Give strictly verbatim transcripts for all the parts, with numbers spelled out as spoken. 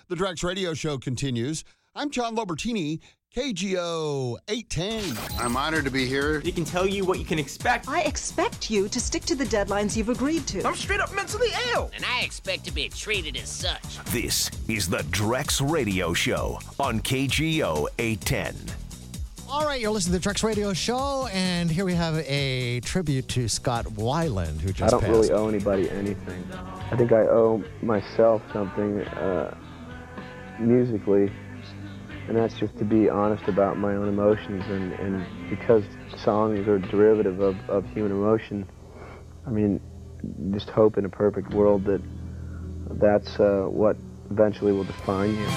The Drex Radio Show continues. I'm John Lobertini, K G O eight ten. I'm honored to be here. He can tell you what you can expect. I expect you to stick to the deadlines you've agreed to. I'm straight up mentally ill. And I expect to be treated as such. This is the Drex Radio Show on K G O eight ten. All right, you're listening to the Drex Radio Show, and here we have a tribute to Scott Weiland, who just I don't passed. really owe anybody anything. I think I owe myself something uh, musically, and that's just to be honest about my own emotions. And, and because songs are derivative of, of human emotion, I mean, just hope in a perfect world that that's uh, what eventually will define you.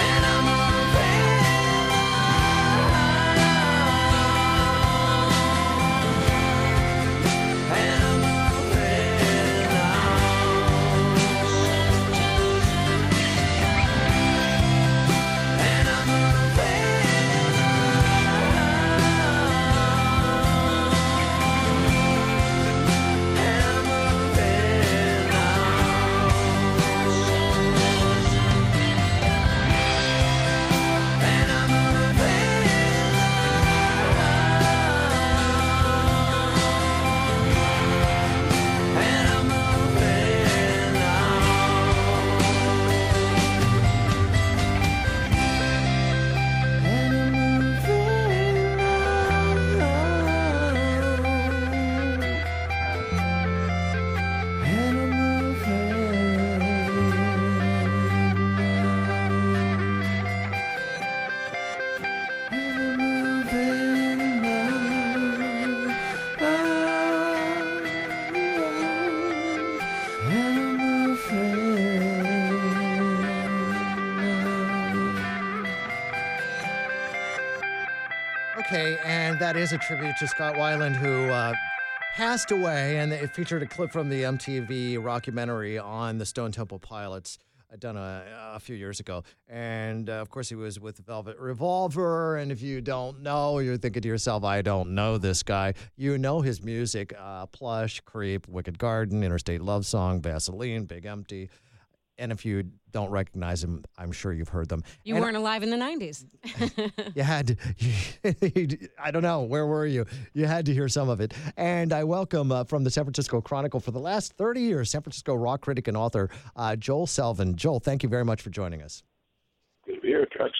Okay, and that is a tribute to Scott Weiland, who uh, passed away, and it featured a clip from the M T V rockumentary on the Stone Temple Pilots, uh, done a, a few years ago. And, uh, of course, he was with Velvet Revolver, and if you don't know, you're thinking to yourself, I don't know this guy. You know his music, uh, Plush, Creep, Wicked Garden, Interstate Love Song, Vaseline, Big Empty. And if you don't recognize him, I'm sure you've heard them. You and weren't alive in the nineties. You had to, you, I don't know, where were you? You had to hear some of it. And I welcome uh, from the San Francisco Chronicle for the last thirty years, San Francisco rock critic and author, uh, Joel Selvin. Joel, thank you very much for joining us. Good to be here, Drex.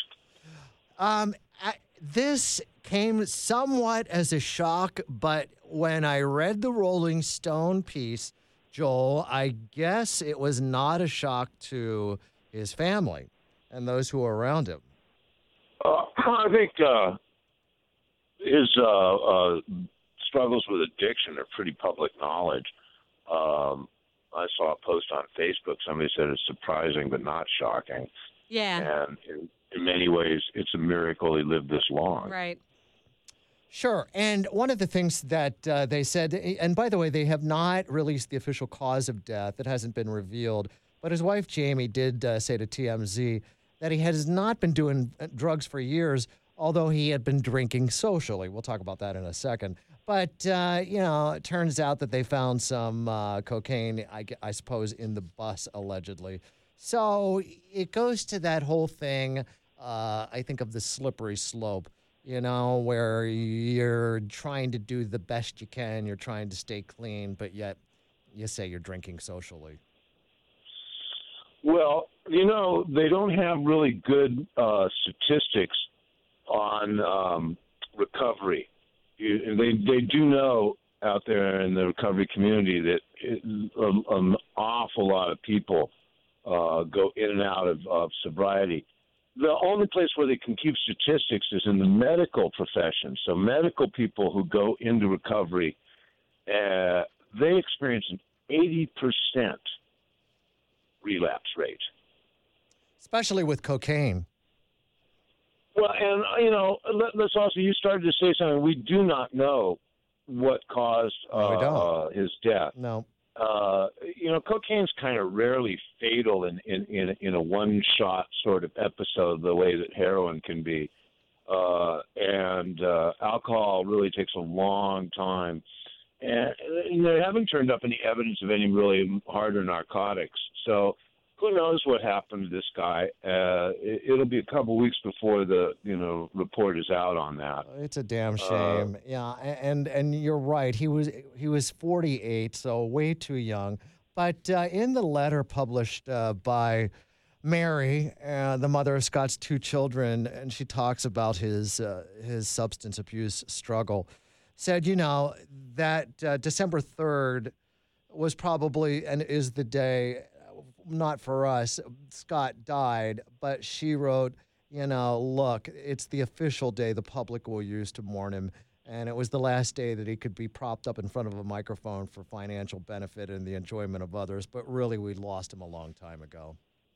Um, I, this came somewhat as a shock, but when I read the Rolling Stone piece, Joel, I guess it was not a shock to his family and those who were around him. Uh, I think uh, his uh, uh, struggles with addiction are pretty public knowledge. Um, I saw a post on Facebook. Somebody said it's surprising but not shocking. Yeah. And in, in many ways, it's a miracle he lived this long. Right. Sure. And one of the things that uh, they said, and by the way, they have not released the official cause of death. It hasn't been revealed. But his wife, Jamie, did uh, say to T M Z that he has not been doing drugs for years, although he had been drinking socially. We'll talk about that in a second. But, uh, you know, it turns out that they found some uh, cocaine, I, I suppose, in the bus, allegedly. So it goes to that whole thing, uh, I think, of the slippery slope. You know, where you're trying to do the best you can, you're trying to stay clean, but yet you say you're drinking socially. Well, you know, they don't have really good uh, statistics on um, recovery. You, they they do know out there in the recovery community that it, a, an awful lot of people uh, go in and out of, of sobriety. The only place where they can keep statistics is in the medical profession. So medical people who go into recovery, uh, they experience an eighty percent relapse rate. Especially with cocaine. Well, and, you know, let, let's also, you started to say something. We do not know what caused uh, no, we don't. uh, his death. No. Uh, you know, cocaine's kind of rarely fatal in, in, in, in a one-shot sort of episode the way that heroin can be. Uh, and uh, alcohol really takes a long time. And, and there haven't turned up any evidence of any really harder narcotics. So who knows what happened to this guy? Uh, it, it'll be a couple weeks before the you know report is out on that. It's a damn shame. Uh, yeah, and and you're right. He was he was forty-eight, so way too young. But uh, in the letter published uh, by Mary, uh, the mother of Scott's two children, and she talks about his uh, his substance abuse struggle, said, you know, that uh, December third was probably and is the day, not for us, Scott died, but she wrote, you know, look, it's the official day the public will use to mourn him, and it was the last day that he could be propped up in front of a microphone for financial benefit and the enjoyment of others, but really we lost him a long time ago.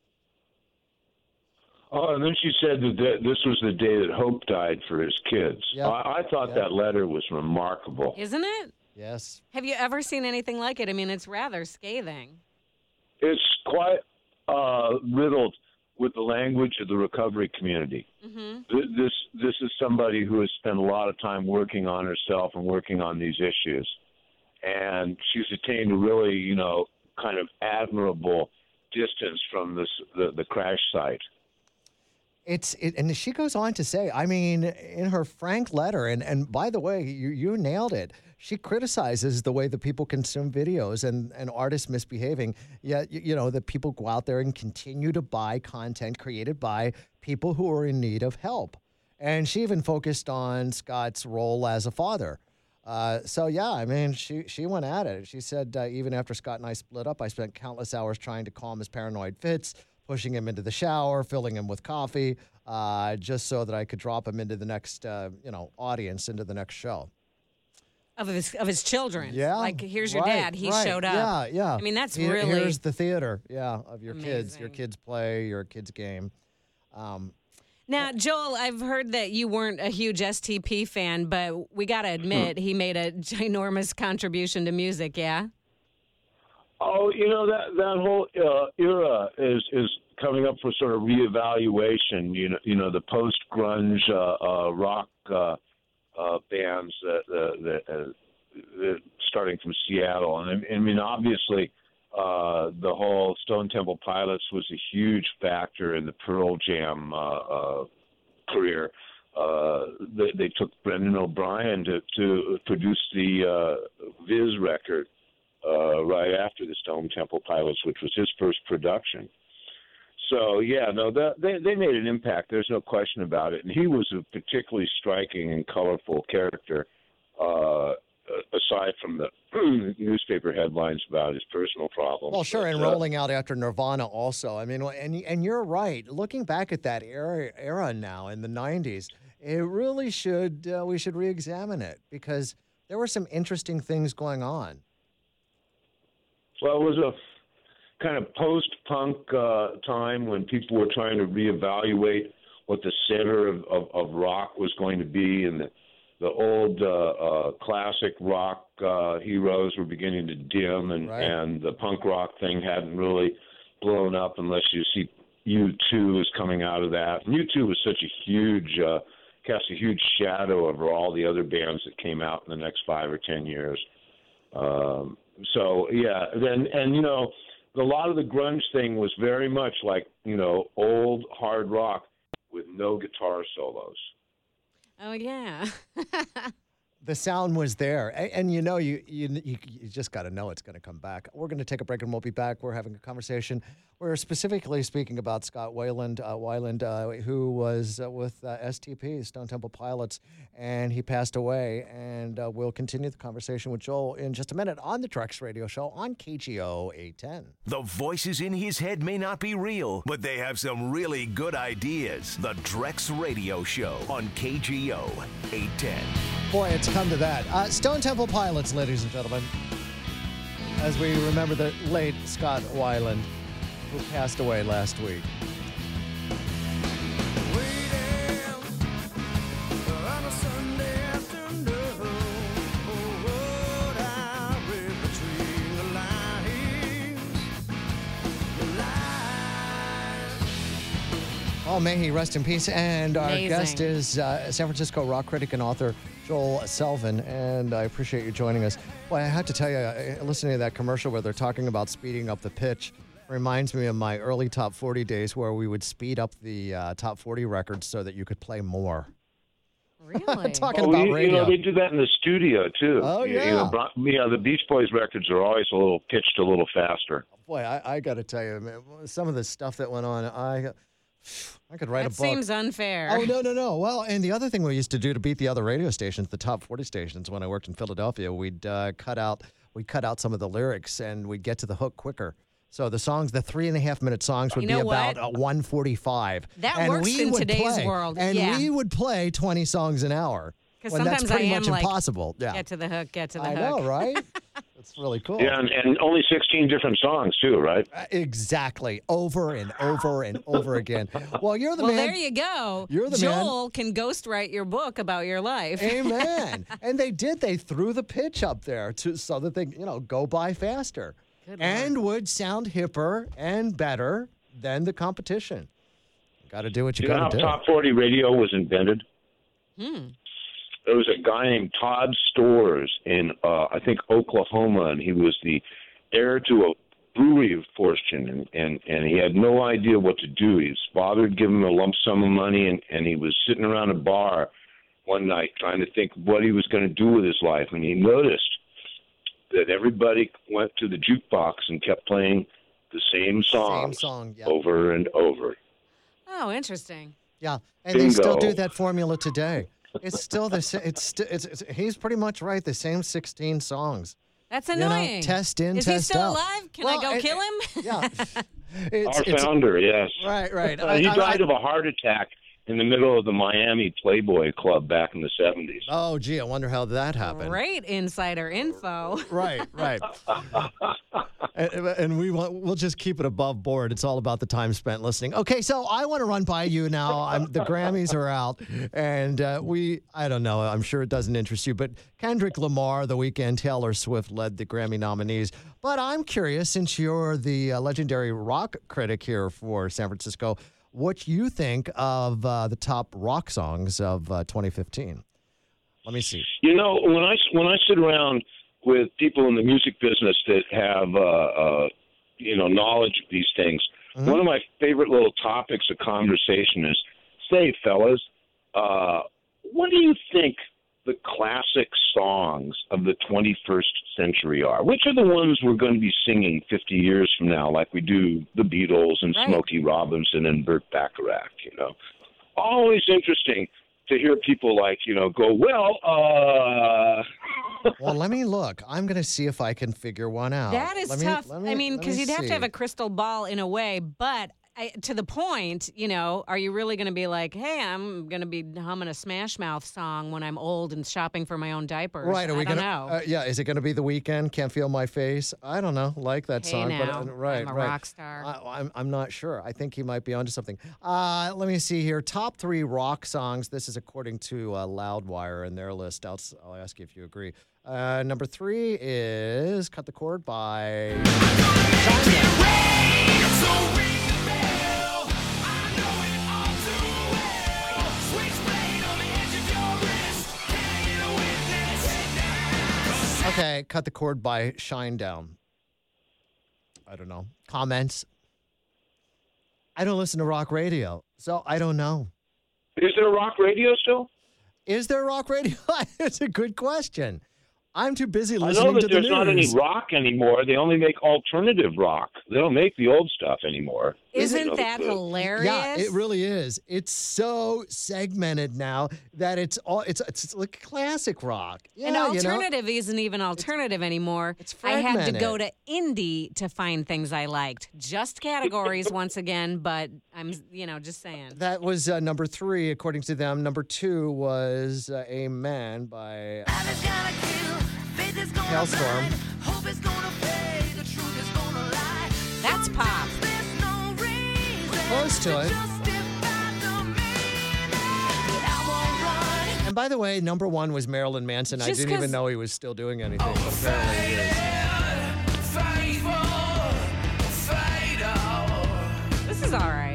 Oh, and then she said that this was the day that Hope died for his kids. Yep. I, I thought Yep. that letter was remarkable. Isn't it? Yes. Have you ever seen anything like it? I mean, it's rather scathing. It's quite uh, riddled with the language of the recovery community. Mm-hmm. Th- This this is somebody who has spent a lot of time working on herself and working on these issues, and she's attained a really, you know, kind of admirable distance from this the, the crash site. It's it, and she goes on to say, I mean, in her frank letter, and, and by the way, you, you nailed it. She criticizes the way that people consume videos and, and artists misbehaving. Yet, you, you know, that people go out there and continue to buy content created by people who are in need of help. And she even focused on Scott's role as a father. Uh, so, yeah, I mean, she, she went at it. She said, uh, even after Scott and I split up, I spent countless hours trying to calm his paranoid fits, pushing him into the shower, filling him with coffee, uh, just so that I could drop him into the next, uh, you know, audience, into the next show. Of his of his children. Yeah. Like, here's your right, dad. He right. showed up. Yeah, yeah. I mean, that's Here- really... Here's the theater, yeah, of your kids, your Amazing. kids' play, your kids' game. Um, Now, Joel, I've heard that you weren't a huge S T P fan, but we got to admit he made a ginormous contribution to music, yeah? Oh, you know, that that whole uh, era is is coming up for sort of reevaluation. You know, you know, the post grunge uh, uh, rock uh, uh, bands that uh, that, uh, that starting from Seattle, and I, I mean, obviously, uh, the whole Stone Temple Pilots was a huge factor in the Pearl Jam uh, uh, career. Uh, they, they took Brendan O'Brien to to produce the uh, Viz record. Uh, right after the Stone Temple Pilots, which was his first production. So, yeah, no, that, they, they made an impact. There's no question about it. And he was a particularly striking and colorful character, uh, aside from the newspaper headlines about his personal problems. well, sure, But, and uh, rolling out after Nirvana also. I mean, and and you're right. Looking back at that era, era now in the nineties, it really should, uh, we should re-examine it because there were some interesting things going on. Well, it was a kind of post-punk uh, time when people were trying to reevaluate what the center of, of, of rock was going to be, and the, the old uh, uh, classic rock uh, heroes were beginning to dim, and, Right. and the punk rock thing hadn't really blown up unless you see U two is coming out of that. And U two was such a huge, uh, cast a huge shadow over all the other bands that came out in the next five or ten years. Um, So yeah, then and you know, a lot of the grunge thing was very much like you know old hard rock with no guitar solos. Oh, yeah. The sound was there, and, and you know, you you you, you just got to know it's going to come back. We're going to take a break, and we'll be back. We're having a conversation. We're specifically speaking about Scott Weiland, uh, Weiland, uh, who was uh, with uh, S T P, Stone Temple Pilots, and he passed away. And uh, we'll continue the conversation with Joel in just a minute on the Drex Radio Show on K G O eight ten. The voices in his head may not be real, but they have some really good ideas. The Drex Radio Show on K G O eight ten. Boy, it's come to that. Uh, Stone Temple Pilots, ladies and gentlemen, as we remember the late Scott Weiland, who passed away last week. Oh, may he rest in peace. And our Amazing. guest is uh, San Francisco rock critic and author Joel Selvin, and I appreciate you joining us. Boy, I have to tell you, uh, listening to that commercial where they're talking about speeding up the pitch, Reminds me of my early top forty days where we would speed up the uh, top forty records so that you could play more. Really? Talking Oh, about you, radio. you know, they do that in the studio, too. Oh, You- yeah. You know, Bro- you know, the Beach Boys records are always a little pitched a little faster. Boy, I, I got to tell you, man, some of the stuff that went on, I I could write That a book. seems unfair. Oh, no, no, no. Well, and the other thing we used to do to beat the other radio stations, the top forty stations, when I worked in Philadelphia, we'd uh, cut out we'd cut out some of the lyrics and we'd get to the hook quicker. So the songs, the three and a half minute songs would You be know about what? uh, one forty-five. That and works we in would today's play, world, And yeah. we would play twenty songs an hour. Because when sometimes that's pretty I am much like, impossible. Yeah. get to the hook, get to the I hook. know, right? It's really cool. Yeah, and, and only sixteen different songs, too, right? Uh, Exactly. Over and over and over again. Well, you're the Well, man. there you go. You're the man. Joel can ghostwrite your book about your life. Amen. And they did. They threw the pitch up there to so that they, you know, go by faster Good and would sound hipper and better than the competition. Got to do what you You know how got to do. Top forty radio was invented? Hmm. There was a guy named Todd Storrs in, uh, I think, Oklahoma, and he was the heir to a brewery of fortune, and, and, and he had no idea what to do. His father had given him a lump sum of money, and, and he was sitting around a bar one night trying to think what he was going to do with his life, and he noticed that everybody went to the jukebox and kept playing the same songs song, yeah. over and over. Oh, interesting. Yeah, and they still Bingo. do that formula today. It's still the same. It's, sti- it's it's he's pretty much right. The same sixteen songs. That's You know, annoying. test in, Is he test still out. alive? Can Well, I go and- kill him? Yeah. It's, Our it's- founder, yes. right, right. Uh, I- he I- died I- of a heart attack in the middle of the Miami Playboy Club back in the seventies. Oh, gee, I wonder how that happened. Great insider info. Right, right. and, and we want, we'll just keep it above board. It's all about the time spent listening. Okay, so I want to run by you now. I'm, the Grammys are out, and uh, we, I don't know, I'm sure it doesn't interest you, but Kendrick Lamar, The Weeknd, Taylor Swift led the Grammy nominees. But I'm curious, since you're the uh, legendary rock critic here for San Francisco, what you think of uh, the top rock songs of uh, twenty fifteen. Let me see. You know, when I when I sit around with people in the music business that have uh, uh, you know knowledge of these things, Mm-hmm. one of my favorite little topics of conversation is, say, fellas, uh, what do you think the classic songs of the twenty-first century are? Which are the ones we're going to be singing fifty years from now, like we do the Beatles and Right. Smokey Robinson and Burt Bacharach, you know? Always interesting to hear people like, you know, go, well, uh... Well, let me look. I'm going to see if I can figure one out. That is Let me- tough. let me- I mean, let because me you'd have see. to have a crystal ball in a way, but I, to the point, you know, are you really going to be like, hey, I'm going to be humming a Smash Mouth song when I'm old and shopping for my own diapers? Right, are we I don't gonna? know. Uh, yeah, is it going to be The Weeknd? Can't Feel My Face. I don't know. Like that Hey song, but now, uh, right, I'm a right. rock star. I, I'm I'm not sure. I think he might be onto something. Uh, let me see here. Top three rock songs. This is according to uh, Loudwire and their list. I'll, I'll ask you if you agree. Uh, number three is "Cut the Cord" by. Okay, "Cut the Cord" by Shinedown. I don't know. Comments? I don't listen to rock radio, so I don't know. Is there rock radio still? Is there rock radio? It's a good question. I'm too busy I listening know that to the there's news. not any rock anymore. They only make alternative rock. They don't make the old stuff anymore. Isn't You know, that the- hilarious? Yeah, it really is. It's so segmented now that it's all it's it's like classic rock. Yeah, and you know? alternative isn't even alternative anymore. it's I had to go fragmented. to indie to find things I liked. Just categories once again, but I'm, you know, just saying. That was uh, number three, according to them. Number two was uh, "Amen" by Hailstorm. That's pop. Close to it. And by the way, number one was Marilyn Manson. I Just didn't even 'cause- know he was still doing anything, but apparently he is. This is all right.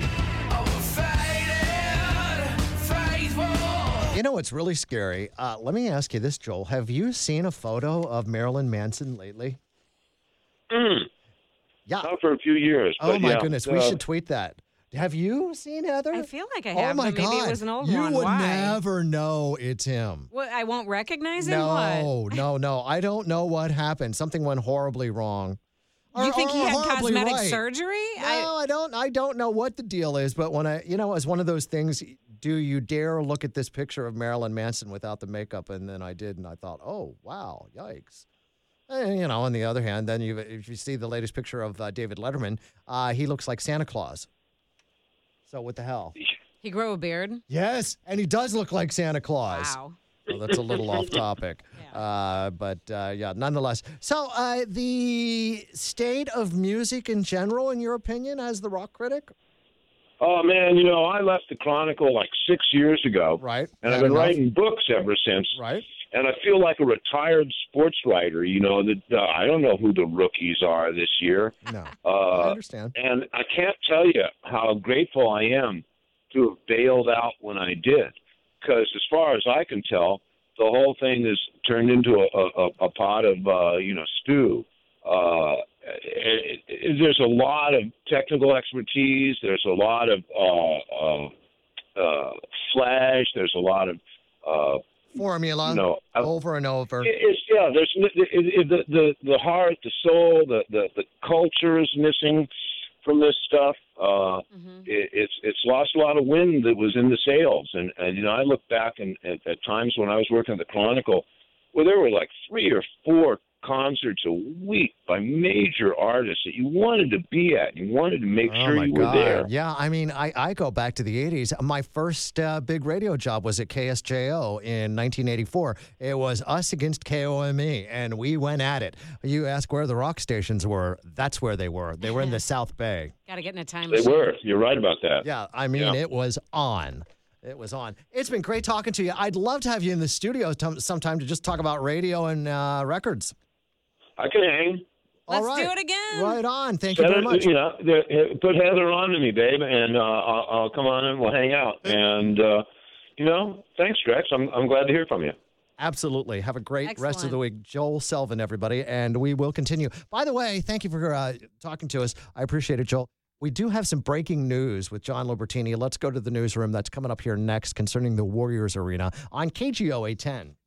You know what's really scary? Uh, let me ask you this, Joel. Have you seen a photo of Marilyn Manson lately? Mm. Yeah. Not for a few years. Oh, but my yeah, goodness. We uh, should tweet that. Have you seen Heather? I feel like I Oh, have, my but maybe God. it was an old you one. would Why? never know it's him. What, I won't recognize him? No, What? no, no. I don't know what happened. Something went horribly wrong. You Or- think or he had horribly cosmetic right. surgery? No, I, don't. I don't know what the deal is, but when I, you know, it's one of those things. Do you dare look at this picture of Marilyn Manson without the makeup? And then I did, and I thought, oh wow, yikes. And, you know, on the other hand, then you, if you see the latest picture of uh, David Letterman, uh, he looks like Santa Claus. So what the hell? He grew a beard? Yes, and he does look like Santa Claus. Wow. Well, that's a little off topic. Yeah. Uh, but uh, yeah, nonetheless. So uh, the state of music in general, in your opinion, as the rock critic? Oh, man, you know, I left the Chronicle like six years ago. Right. And Had I've been enough. writing books ever since. Right. And I feel like a retired sports writer, you know, that uh, I don't know who the rookies are this year. No, Uh, I understand. And I can't tell you how grateful I am to have bailed out when I did. Because as far as I can tell, the whole thing is turned into a, a, a pot of, uh, you know, stew. Uh, it, it, there's a lot of technical expertise. There's a lot of uh, uh, uh, flash. There's a lot of uh, Formula, you know, uh, over and over. it- It's yeah. There's it, it, the the the heart, the soul, the the the culture is missing from this stuff. Uh, Mm-hmm. it, it's it's lost a lot of wind that was in the sails, and and you know I look back and at, at times when I was working at the Chronicle, where there were like three or four concerts a week by major artists that you wanted to be at. You wanted to make Oh sure my you God. were there. Yeah, I mean, I, I go back to the eighties. My first uh, big radio job was at K S J O in nineteen eighty-four. It was us against K O M E, and we went at it. You ask where the rock stations were, that's where they were. They were in the South Bay. Got to get in a time They machine. were. You're right about that. Yeah, I mean, Yeah. it was on. It was on. It's been great talking to you. I'd love to have you in the studio t- sometime to just talk about radio and uh, records. I can hang. Let's All right. do it again. Right on. Thank you Set very it- much. You know, the- put Heather on to me, babe, and uh, I'll, I'll come on and we'll hang out. And uh, you know, thanks, Drex. I'm I'm glad to hear from you. Absolutely. Have a great rest of the Excellent. week. Joel Selvin, everybody, and we will continue. By the way, thank you for uh, talking to us. I appreciate it, Joel. We do have some breaking news with John Lobertini. Let's go to the newsroom. That's coming up here next concerning the Warriors Arena on K G O eight ten.